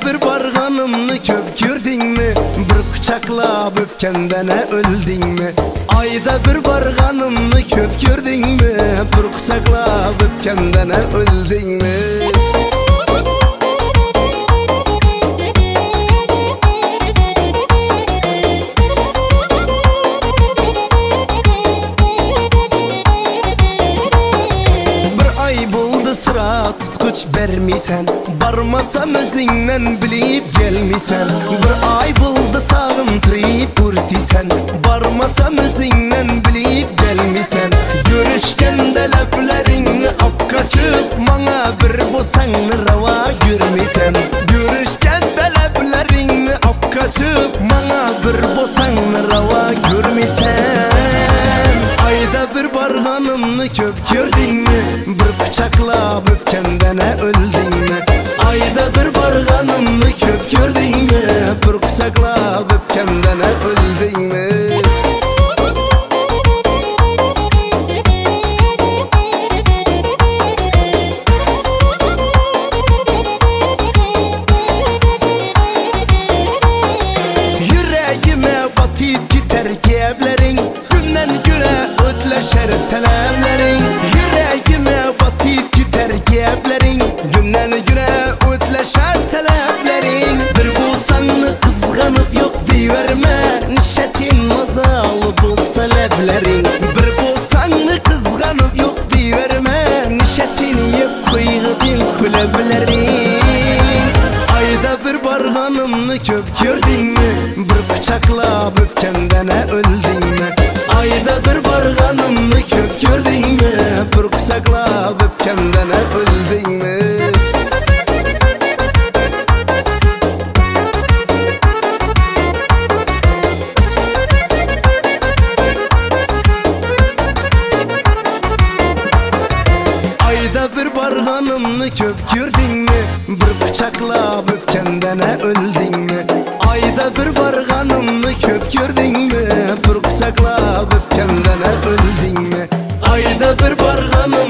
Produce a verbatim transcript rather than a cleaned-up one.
bir barganımni köp gördingmi? Bir kuchaklab öpkendene öldingmi? Ayda bir barganımni köp gördingmi? Bir kuchaklab öpkendene öldingmi? Sıra tutkuç vermisen, barmasam özünden bilip gelmisen. Bir ay buldu sağım trip urtisen, barmasam özünden bilip gelmisen. Görüşkende leplerini ap kaçıp, bana bir bosanını rava görmesen. Görüşkende leplerini ap kaçıp, bana bir bosanını rava görmesen. Ayda bir barganımni köp gördingmi? Bir kuchaklab öpkendene öldingmi? Ayda bir barganımni köp gördingmi? Bir kuchaklab öpkendene öldingmi? Yüreğime batıp gider gevlerin, günden güne ötleşer telemlerin. Yüreğime batıp gider gevlerin, günden güne ötleşer telemlerin. Bir bulsanını kızganıp yok deyiverme, nişetin mazalı bulsa leblerin. Bir bulsanını kızganıp yok deyiverme, nişetini yep kıygıdın kuleblerin. Ayda bir barganımni köp gördingmi? Bir kuchaklab öpkendene öldingmi? Ayda bir barganımni köp gördingmi? Bir kuchaklab öpkendene öldingmi? Ayda bir barganımni köp gördingmi? Bir kuchaklab öpkendene öldingmi? Ayda bir barganımni köp gördingmi? Bir kuchaklab öpkendene öldingmi? Ayda bir barganım